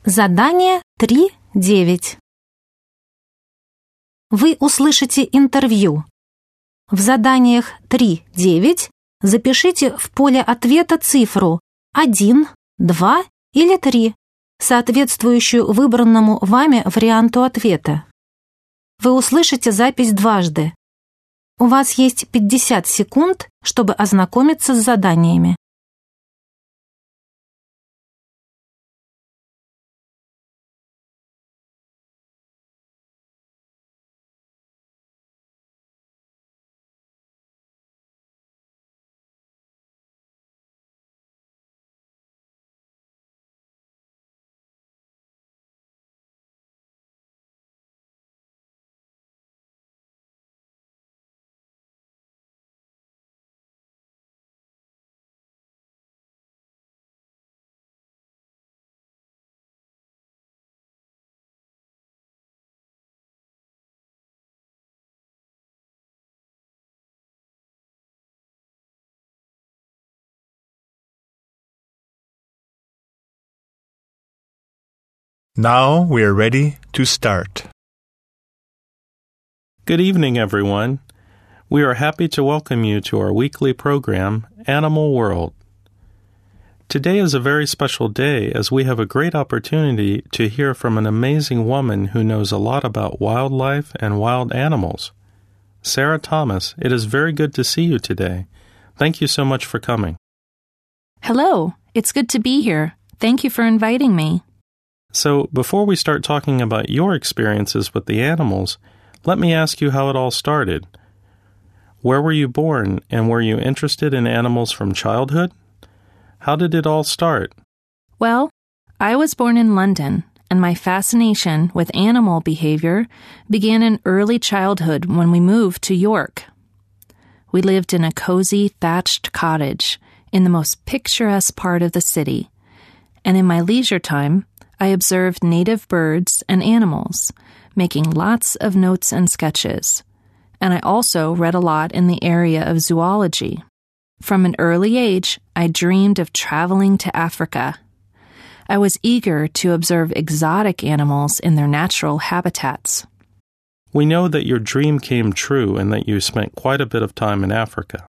Задание 3.9. Вы услышите интервью. В заданиях 3.9 запишите в поле ответа цифру 1, 2 или 3, соответствующую выбранному вами варианту ответа. Вы услышите запись дважды. У вас есть 50 секунд, чтобы ознакомиться с заданиями. Now we are ready to start. Good evening, everyone. We are happy to welcome you to our weekly program, Animal World. Today is a very special day as we have a great opportunity to hear from an amazing woman who knows a lot about wildlife and wild animals. Sarah Thomas, it is very good to see you today. Thank you so much for coming. Hello, it's good to be here. Thank you for inviting me. So, before we start talking about your experiences with the animals, let me ask you how it all started. Where were you born, and were you interested in animals from childhood? How did it all start? Well, I was born in London, and my fascination with animal behavior began in early childhood when we moved to York. We lived in a cozy thatched cottage in the most picturesque part of the city, and in my leisure time, I observed native birds and animals, making lots of notes and sketches. And I also read a lot in the area of zoology. From an early age, I dreamed of traveling to Africa. I was eager to observe exotic animals in their natural habitats. We know that your dream came true and that you spent quite a bit of time in Africa.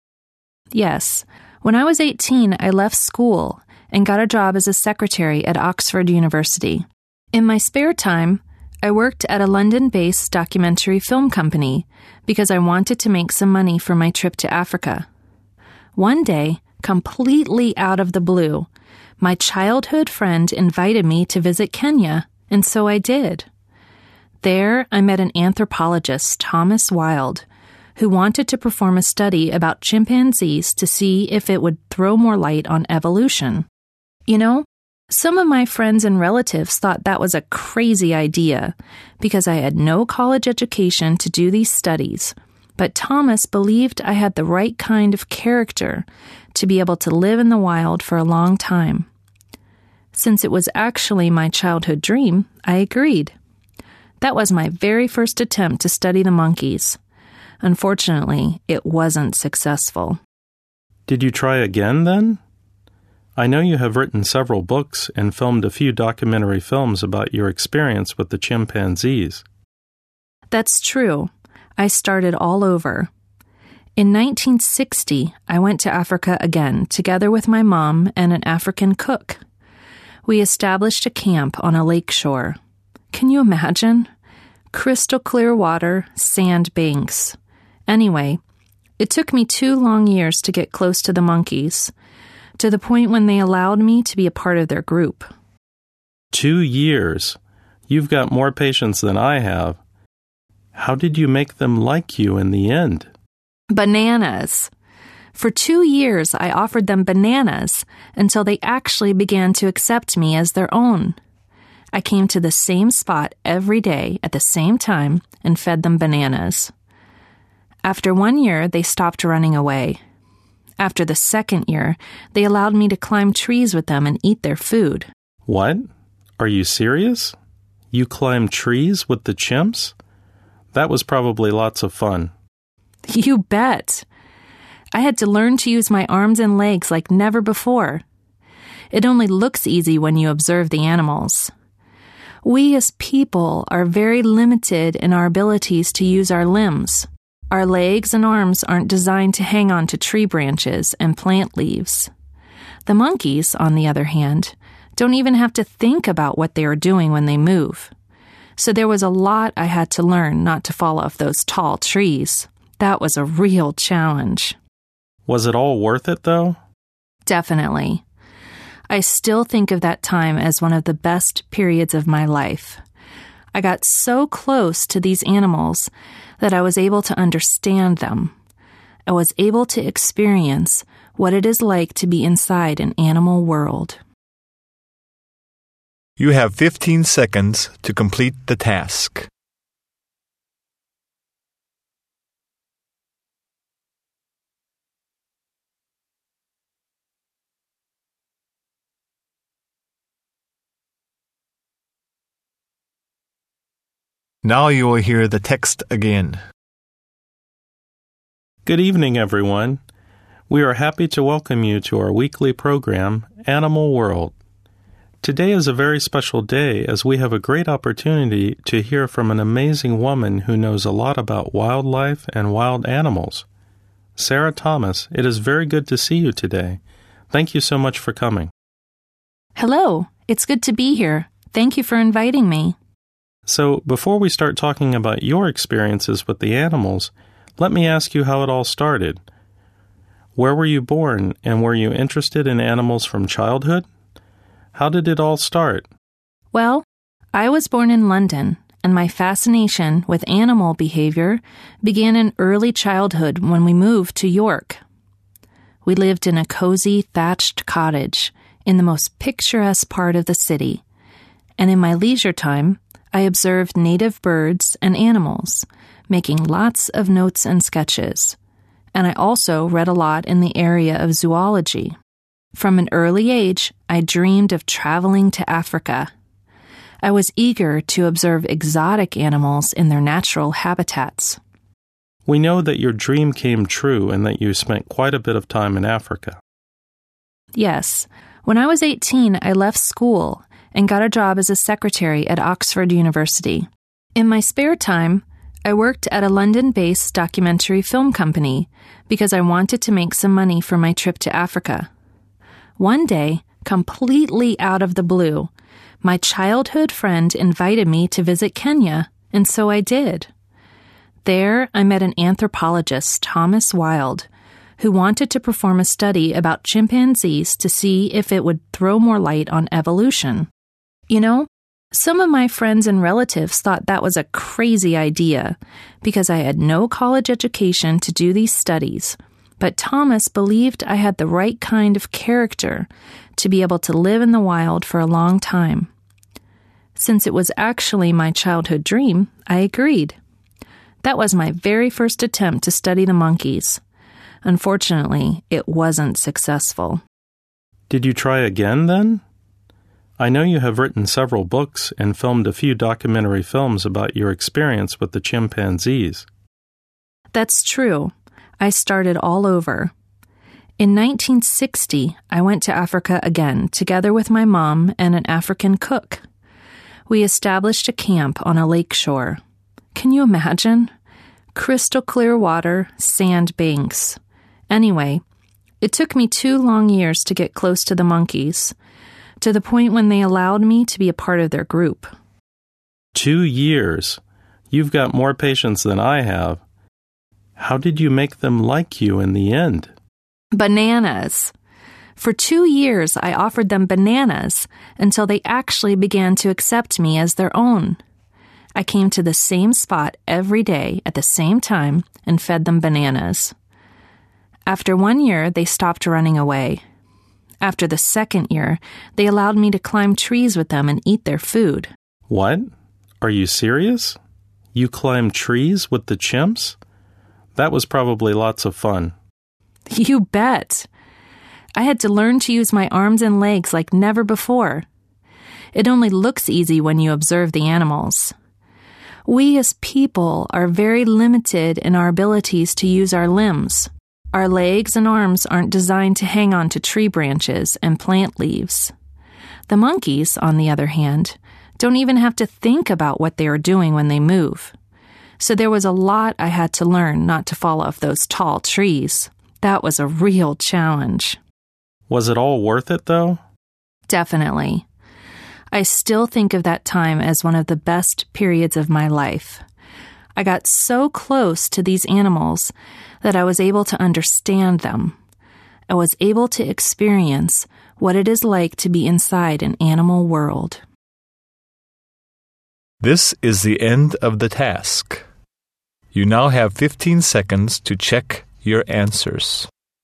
Yes. When I was 18, I left school and got a job as a secretary at Oxford University. In my spare time, I worked at a London-based documentary film company because I wanted to make some money for my trip to Africa. One day, completely out of the blue, my childhood friend invited me to visit Kenya, and so I did. There, I met an anthropologist, Thomas Wild, who wanted to perform a study about chimpanzees to see if it would throw more light on evolution. You know, some of my friends and relatives thought that was a crazy idea because I had no college education to do these studies, but Thomas believed I had the right kind of character to be able to live in the wild for a long time. Since it was actually my childhood dream, I agreed. That was my very first attempt to study the monkeys. Unfortunately, it wasn't successful. Did you try again then? I know you have written several books and filmed a few documentary films about your experience with the chimpanzees. That's true. I started all over. In 1960, I went to Africa again, together with my mom and an African cook. We established a camp on a lake shore. Can you imagine? Crystal clear water, sand banks. Anyway, it took me 2 long years to get close to the monkeys, to the point when they allowed me to be a part of their group. 2 years? You've got more patience than I have. How did you make them like you in the end? Bananas. For 2 years, I offered them bananas until they actually began to accept me as their own. I came to the same spot every day at the same time and fed them bananas. After 1 year, they stopped running away. After the second year, they allowed me to climb trees with them and eat their food. What? Are you serious? You climbed trees with the chimps? That was probably lots of fun. You bet. I had to learn to use my arms and legs like never before. It only looks easy when you observe the animals. We as people are very limited in our abilities to use our limbs. Our legs and arms aren't designed to hang on to tree branches and plant leaves. The monkeys, on the other hand, don't even have to think about what they are doing when they move. So there was a lot I had to learn not to fall off those tall trees. That was a real challenge. Was it all worth it, though? Definitely. I still think of that time as one of the best periods of my life. I got so close to these animals that I was able to understand them. I was able to experience what it is like to be inside an animal world. You have 15 seconds to complete the task. Now you will hear the text again. Good evening, everyone. We are happy to welcome you to our weekly program, Animal World. Today is a very special day as we have a great opportunity to hear from an amazing woman who knows a lot about wildlife and wild animals. Sarah Thomas, it is very good to see you today. Thank you so much for coming. Hello, it's good to be here. Thank you for inviting me. So, before we start talking about your experiences with the animals, let me ask you how it all started. Where were you born, and were you interested in animals from childhood? How did it all start? Well, I was born in London, and my fascination with animal behavior began in early childhood when we moved to York. We lived in a cozy thatched cottage in the most picturesque part of the city, and in my leisure time, I observed native birds and animals, making lots of notes and sketches. And I also read a lot in the area of zoology. From an early age, I dreamed of traveling to Africa. I was eager to observe exotic animals in their natural habitats. We know that your dream came true and that you spent quite a bit of time in Africa. Yes. When I was 18, I left school and got a job as a secretary at Oxford University. In my spare time, I worked at a London-based documentary film company because I wanted to make some money for my trip to Africa. One day, completely out of the blue, my childhood friend invited me to visit Kenya, and so I did. There, I met an anthropologist, Thomas Wild, who wanted to perform a study about chimpanzees to see if it would throw more light on evolution. You know, some of my friends and relatives thought that was a crazy idea because I had no college education to do these studies, but Thomas believed I had the right kind of character to be able to live in the wild for a long time. Since it was actually my childhood dream, I agreed. That was my very first attempt to study the monkeys. Unfortunately, it wasn't successful. Did you try again then? I know you have written several books and filmed a few documentary films about your experience with the chimpanzees. That's true. I started all over. In 1960, I went to Africa again, together with my mom and an African cook. We established a camp on a lake shore. Can you imagine? Crystal clear water, sand banks. Anyway, it took me 2 long years to get close to the monkeys, to the point when they allowed me to be a part of their group. 2 years? You've got more patience than I have. How did you make them like you in the end? Bananas. For 2 years, I offered them bananas until they actually began to accept me as their own. I came to the same spot every day at the same time and fed them bananas. After 1 year, they stopped running away. After the 2nd year, they allowed me to climb trees with them and eat their food. What? Are you serious? You climbed trees with the chimps? That was probably lots of fun. You bet. I had to learn to use my arms and legs like never before. It only looks easy when you observe the animals. We as people are very limited in our abilities to use our limbs. Our legs and arms aren't designed to hang on to tree branches and plant leaves. The monkeys, on the other hand, don't even have to think about what they are doing when they move. So there was a lot I had to learn not to fall off those tall trees. That was a real challenge. Was it all worth it, though? Definitely. I still think of that time as one of the best periods of my life. I got so close to these animals that I was able to understand them. I was able to experience what it is like to be inside an animal world. This is the end of the task. You now have 15 seconds to check your answers.